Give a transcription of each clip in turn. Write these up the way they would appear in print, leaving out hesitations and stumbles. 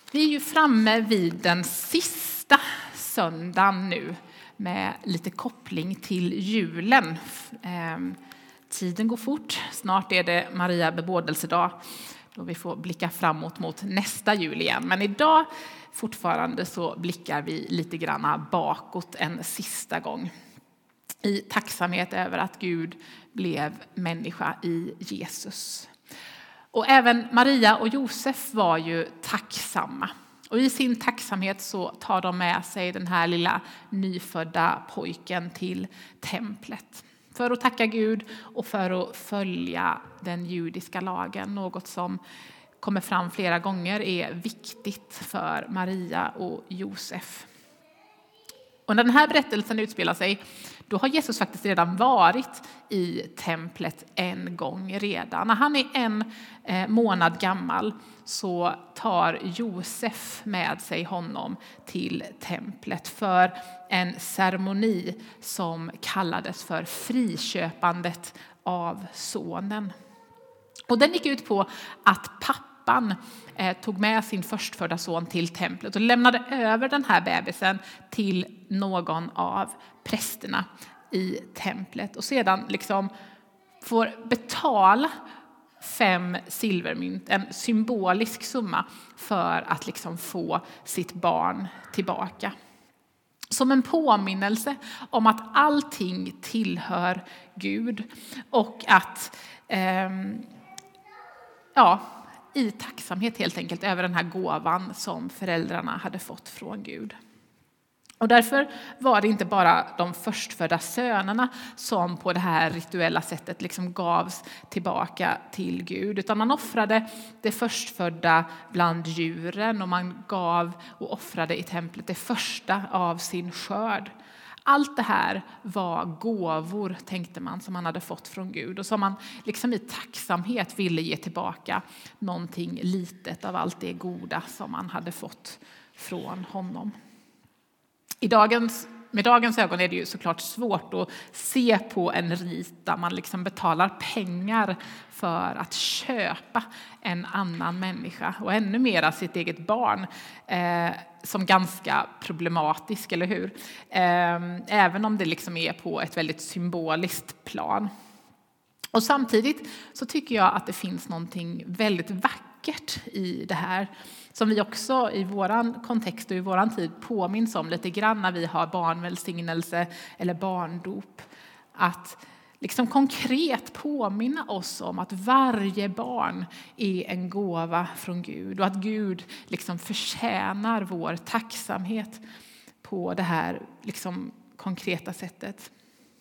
Vi är ju framme vid den sista söndagen nu med lite koppling till julen. Tiden går fort. Snart är det Maria bebådelsedag då vi får blicka framåt mot nästa jul igen. Men idag fortfarande så blickar vi lite grann bakåt en sista gång. I tacksamhet över att Gud blev människa i Jesus. Och även Maria och Josef var ju tacksamma. Och i sin tacksamhet så tar de med sig den här lilla nyfödda pojken till templet. För att tacka Gud och för att följa den judiska lagen. Något som kommer fram flera gånger är viktigt för Maria och Josef. Och när den här berättelsen utspelar sig, då har Jesus faktiskt redan varit i templet en gång redan. När han är en månad gammal så tar Josef med sig honom till templet för en ceremoni som kallades för friköpandet av sonen. Och den gick ut på att pappan tog med sin förstfödda son till templet och lämnade över den här bebisen till någon av prästerna i templet. Och sedan liksom får betala 5 silvermynt, en symbolisk summa för att liksom få sitt barn tillbaka. Som en påminnelse om att allting tillhör Gud och att i tacksamhet helt enkelt över den här gåvan som föräldrarna hade fått från Gud. Och därför var det inte bara de förstfödda sönerna som på det här rituella sättet liksom gavs tillbaka till Gud. Utan man offrade det förstfödda bland djuren och man gav och offrade i templet det första av sin skörd. Allt det här var gåvor, tänkte man, som man hade fått från Gud. Och som man liksom i tacksamhet ville ge tillbaka någonting litet av allt det goda som man hade fått från honom. Med dagens ögon är det ju såklart svårt att se på en rit där man liksom betalar pengar för att köpa en annan människa. Och ännu mer sitt eget barn som ganska problematisk, eller hur? Även om det liksom är på ett väldigt symboliskt plan. Och samtidigt så tycker jag att det finns någonting väldigt vackert i det här. Som vi också i våran kontext och i våran tid påminns om lite grann när vi har barnvälsignelse eller barndop. Att liksom konkret påminna oss om att varje barn är en gåva från Gud. Och att Gud liksom förtjänar vår tacksamhet på det här liksom konkreta sättet.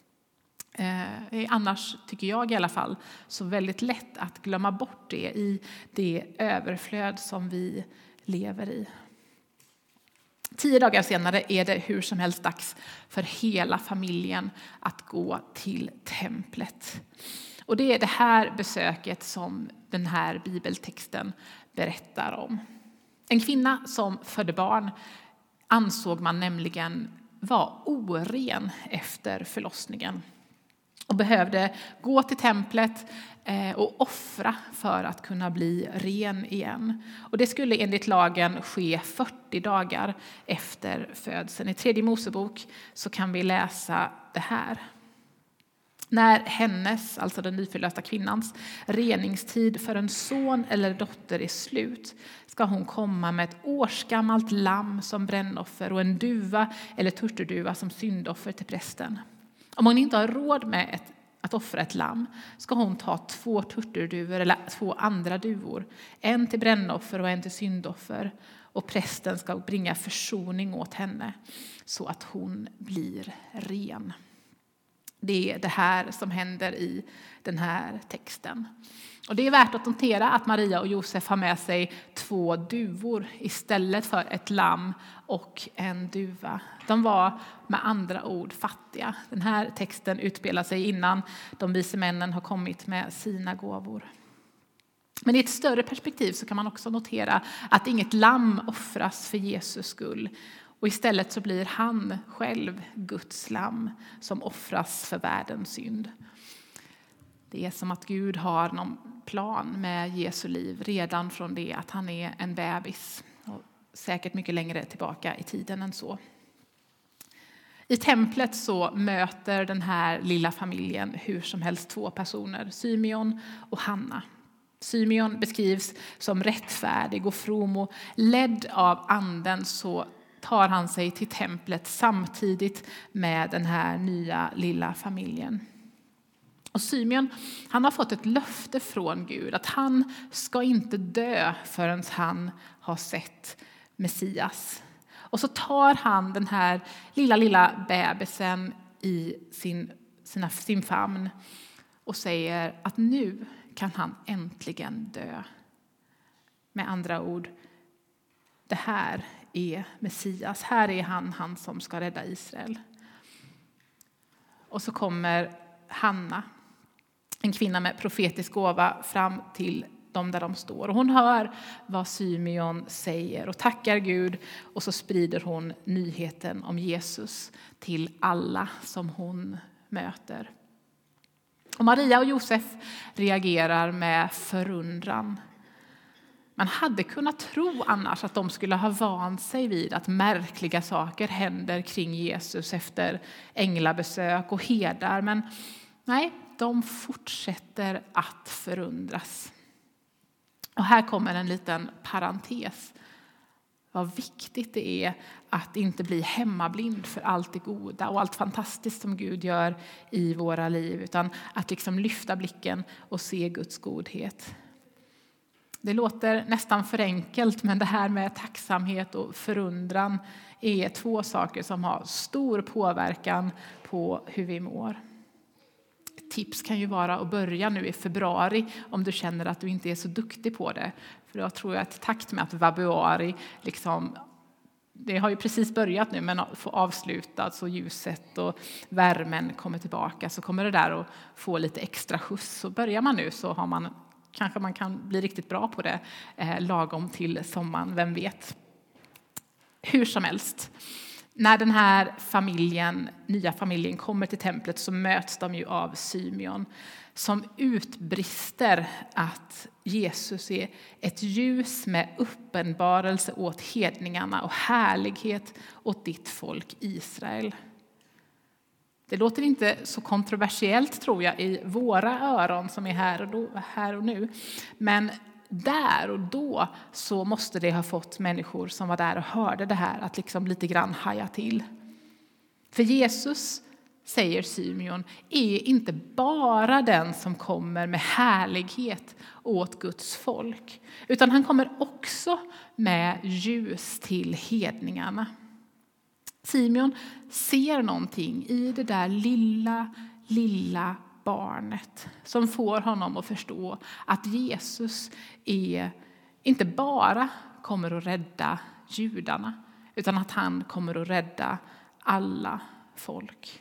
Annars tycker jag i alla fall så väldigt lätt att glömma bort det i det överflöd som vi lever i. 10 dagar senare är det hur som helst dags för hela familjen att gå till templet. Och det är det här besöket som den här bibeltexten berättar om. En kvinna som födde barn ansåg man nämligen var oren efter förlossningen. Och behövde gå till templet och offra för att kunna bli ren igen. Och det skulle enligt lagen ske 40 dagar efter födseln. I 3 Mosebok så kan vi läsa det här. När hennes, alltså den nyförlösta kvinnans, reningstid för en son eller dotter är slut ska hon komma med ett årsgammalt lamm som brännoffer och en duva eller turturduva som syndoffer till prästen. Om hon inte har råd med att offra ett lamm ska hon ta 2 turturduvor eller 2 andra duvor. En till brännoffer och en till syndoffer. Och prästen ska bringa försoning åt henne så att hon blir ren. Det är det här som händer i den här texten. Och det är värt att notera att Maria och Josef har med sig 2 duvor istället för ett lamm och en duva. De var med andra ord fattiga. Den här texten utspelar sig innan de vise männen har kommit med sina gåvor. Men i ett större perspektiv så kan man också notera att inget lamm offras för Jesus skull. Och istället så blir han själv Guds lamm som offras för världens synd. Det är som att Gud har någon plan med Jesu liv redan från det att han är en bebis. Och säkert mycket längre tillbaka i tiden än så. I templet så möter den här lilla familjen hur som helst 2 personer, Symeon och Hanna. Symeon beskrivs som rättfärdig och from, och ledd av anden så tar han sig till templet samtidigt med den här nya lilla familjen. Och Symeon, han har fått ett löfte från Gud att han ska inte dö förrän han har sett Messias. Och så tar han den här lilla bebisen i sin famn och säger att nu kan han äntligen dö. Med andra ord, det här är Messias. Här är han som ska rädda Israel. Och så kommer Hanna, en kvinna med profetisk gåva, fram till dem där de står. Och hon hör vad Symeon säger och tackar Gud. Och så sprider hon nyheten om Jesus till alla som hon möter. Och Maria och Josef reagerar med förundran. Man hade kunnat tro annars att de skulle ha vant sig vid att märkliga saker händer kring Jesus efter änglabesök och herdar. Men nej, de fortsätter att förundras. Och här kommer en liten parentes. Vad viktigt det är att inte bli hemmablind för allt det goda och allt fantastiskt som Gud gör i våra liv. Utan att liksom lyfta blicken och se Guds godhet. Det låter nästan för enkelt, men det här med tacksamhet och förundran är 2 saker som har stor påverkan på hur vi mår. Ett tips kan ju vara att börja nu i februari om du känner att du inte är så duktig på det. För jag tror att i takt med att februari, det har ju precis börjat nu, men får avslutas och ljuset och värmen kommer tillbaka, så kommer det där att få lite extra skjuts. Så börjar man nu så har man kanske man kan bli riktigt bra på det lagom till sommaren, vem vet. Hur som helst, när den här nya familjen kommer till templet så möts de ju av Symeon som utbrister att Jesus är ett ljus med uppenbarelse åt hedningarna och härlighet åt ditt folk Israel. Det låter inte så kontroversiellt, tror jag, i våra öron som är här och nu. Men där och då så måste det ha fått människor som var där och hörde det här att liksom lite grann haja till. För Jesus, säger Symeon, är inte bara den som kommer med härlighet åt Guds folk. Utan han kommer också med ljus till hedningarna. Symeon ser någonting i det där lilla barnet som får honom att förstå att Jesus inte bara kommer att rädda judarna, utan att han kommer att rädda alla folk.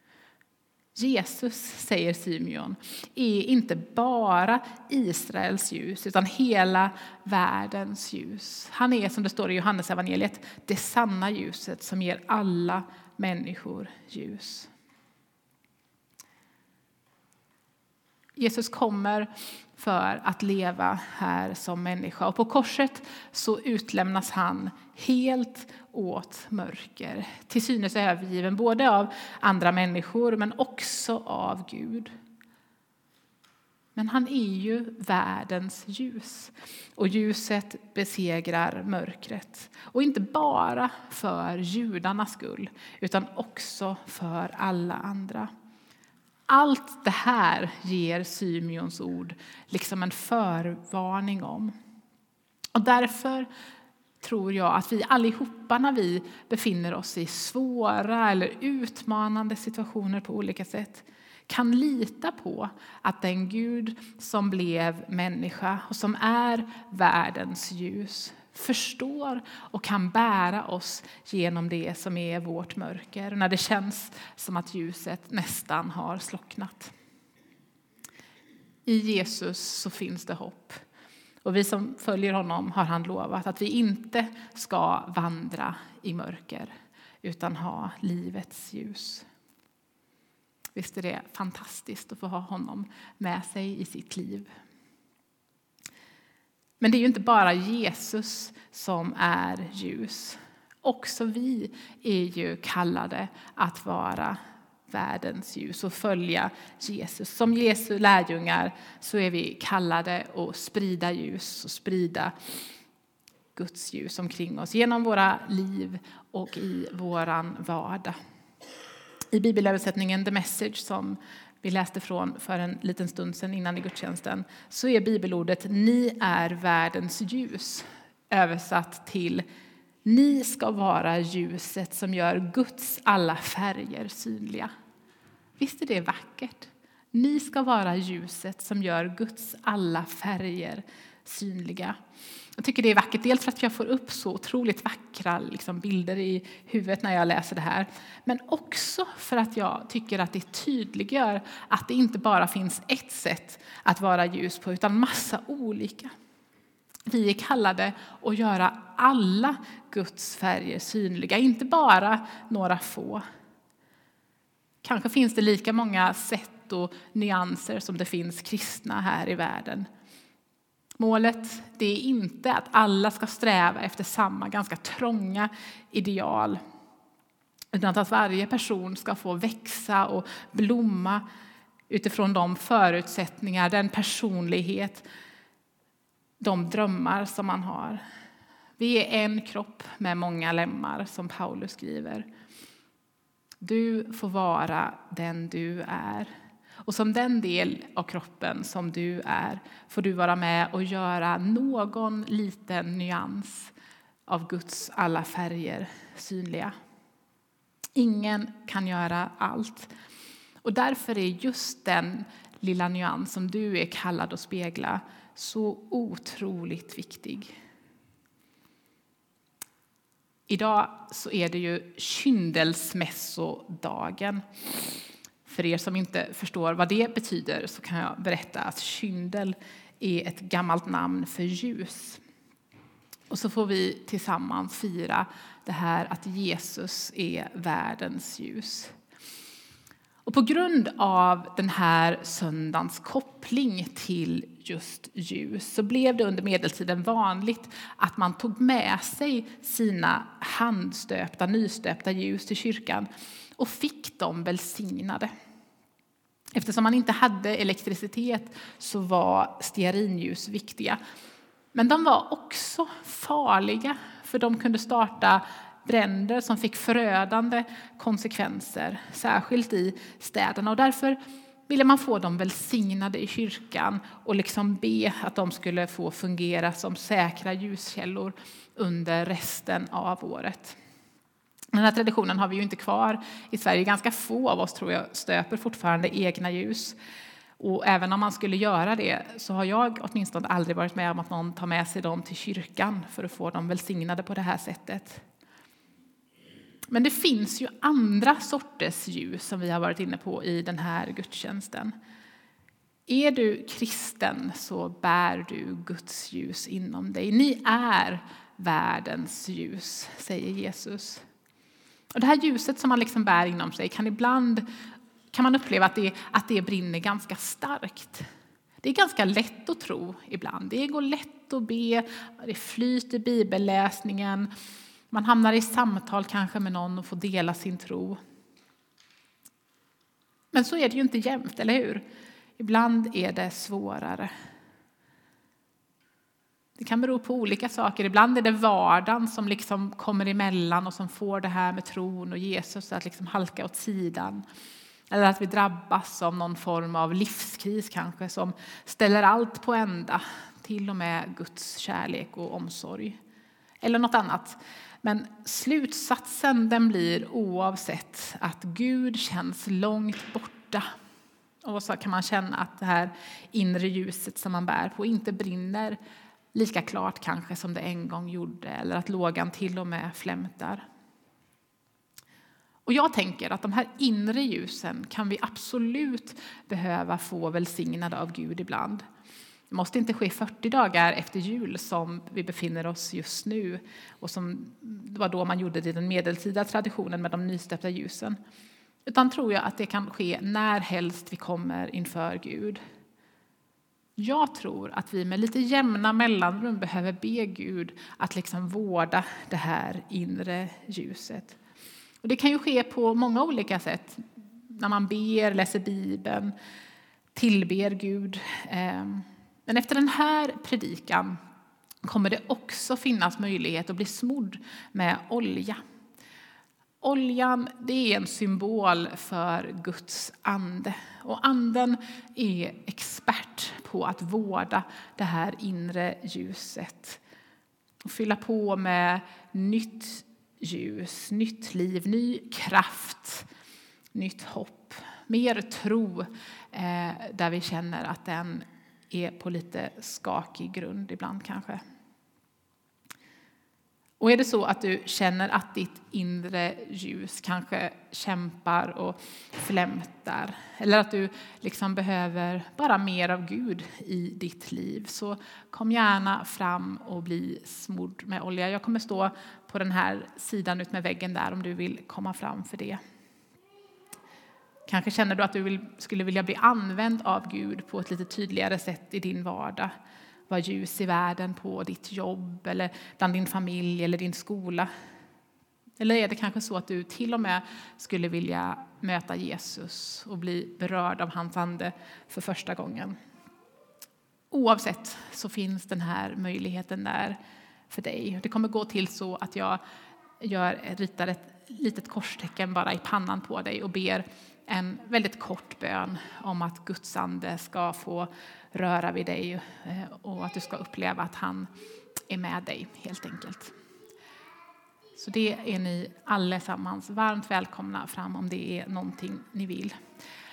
Jesus, säger Symeon, är inte bara Israels ljus utan hela världens ljus. Han är, som det står i Johannes evangeliet, det sanna ljuset som ger alla människor ljus. Jesus kommer för att leva här som människa. Och på korset så utlämnas han helt åt mörker. Till synes övergiven både av andra människor men också av Gud. Men han är ju världens ljus. Och ljuset besegrar mörkret. Och inte bara för judarnas skull utan också för alla andra. Allt det här ger Symeons ord liksom en förvarning om. Och därför tror jag att vi allihopa när vi befinner oss i svåra eller utmanande situationer på olika sätt kan lita på att den Gud som blev människa och som är världens ljus förstår och kan bära oss genom det som är vårt mörker när det känns som att ljuset nästan har slocknat. I Jesus så finns det hopp. Och vi som följer honom har han lovat att vi inte ska vandra i mörker utan ha livets ljus. Visst är det fantastiskt att få ha honom med sig i sitt liv. Men det är ju inte bara Jesus som är ljus. Också vi är ju kallade att vara världens ljus och följa Jesus. Som Jesu lärjungar så är vi kallade att sprida ljus och sprida Guds ljus omkring oss genom våra liv och i våran vardag. I bibelöversättningen The Message som vi läste från för en liten stund sedan innan i gudstjänsten så är bibelordet ni är världens ljus översatt till ni ska vara ljuset som gör Guds alla färger synliga. Visst är det vackert? Ni ska vara ljuset som gör Guds alla färger synliga. Jag tycker det är vackert, dels för att jag får upp så otroligt vackra bilder i huvudet när jag läser det här. Men också för att jag tycker att det tydliggör att det inte bara finns ett sätt att vara ljus på utan massa olika. Vi är kallade att göra alla Guds färger synliga, inte bara några få. Kanske finns det lika många sätt och nyanser som det finns kristna här i världen. Målet det är inte att alla ska sträva efter samma ganska trånga ideal. Utan att varje person ska få växa och blomma utifrån de förutsättningar, den personlighet, de drömmar som man har. Vi är en kropp med många lemmar som Paulus skriver. Du får vara den du är. Och som den del av kroppen som du är får du vara med och göra någon liten nyans av Guds alla färger synliga. Ingen kan göra allt. Och därför är just den lilla nyans som du är kallad att spegla så otroligt viktig. Idag så är det ju kyndelsmässodagen. För er som inte förstår vad det betyder så kan jag berätta att kyndel är ett gammalt namn för ljus. Och så får vi tillsammans fira det här att Jesus är världens ljus. Och på grund av den här söndagens koppling till just ljus så blev det under medeltiden vanligt att man tog med sig sina handstöpta, nystöpta ljus till kyrkan och fick dem välsignade. Eftersom man inte hade elektricitet så var stearinljus viktiga. Men de var också farliga för de kunde starta bränder som fick förödande konsekvenser, särskilt i städerna. Och därför ville man få dem välsignade i kyrkan och be att de skulle få fungera som säkra ljuskällor under resten av året. Den här traditionen har vi ju inte kvar i Sverige. Ganska få av oss tror jag stöper fortfarande egna ljus. Och även om man skulle göra det så har jag åtminstone aldrig varit med om att någon tar med sig dem till kyrkan för att få dem välsignade på det här sättet. Men det finns ju andra sorters ljus som vi har varit inne på i den här gudstjänsten. Är du kristen så bär du Guds ljus inom dig. Ni är världens ljus, säger Jesus. Och det här ljuset som man bär inom sig kan man uppleva att det brinner ganska starkt. Det är ganska lätt att tro ibland. Det går lätt att be, det flyter bibelläsningen. Man hamnar i samtal kanske med någon och får dela sin tro. Men så är det ju inte jämt, eller hur? Ibland är det svårare. Det kan bero på olika saker. Ibland är det vardagen som kommer emellan och som får det här med tron och Jesus att halka åt sidan. Eller att vi drabbas av någon form av livskris kanske som ställer allt på ända. Till och med Guds kärlek och omsorg. Eller något annat. Men slutsatsen den blir oavsett att Gud känns långt borta. Och så kan man känna att det här inre ljuset som man bär på inte brinner lika klart kanske som det en gång gjorde. Eller att lågan till och med flämtar. Och jag tänker att de här inre ljusen kan vi absolut behöva få välsignade av Gud ibland. Det måste inte ske 40 dagar efter jul som vi befinner oss just nu. Och som det var då man gjorde det i den medeltida traditionen med de nystöpta ljusen. Utan tror jag att det kan ske när helst vi kommer inför Gud. Jag tror att vi med lite jämna mellanrum behöver be Gud att liksom vårda det här inre ljuset. Och det kan ju ske på många olika sätt. När man ber, läser Bibeln, tillber Gud. Men efter den här predikan kommer det också finnas möjlighet att bli smodd med olja. Oljan, det är en symbol för Guds ande. Och anden är expert på att vårda det här inre ljuset. Och fylla på med nytt ljus, nytt liv, ny kraft, nytt hopp. Mer tro där vi känner att den är på lite skakig grund ibland kanske. Och är det så att du känner att ditt inre ljus kanske kämpar och flämtar, eller att du liksom behöver bara mer av Gud i ditt liv, så kom gärna fram och bli smodd med olja. Jag kommer stå på den här sidan ut med väggen där om du vill komma fram för det. Kanske känner du att du skulle vilja bli använd av Gud på ett lite tydligare sätt i din vardag. Var ljus i världen på ditt jobb eller bland din familj eller din skola. Eller är det kanske så att du till och med skulle vilja möta Jesus och bli berörd av hans ande för första gången. Oavsett så finns den här möjligheten där för dig. Det kommer gå till så att jag ritar ett litet korstecken bara i pannan på dig och ber en väldigt kort bön om att Guds ande ska få röra vid dig och att du ska uppleva att han är med dig helt enkelt. Så det är ni allesammans varmt välkomna fram om det är någonting ni vill.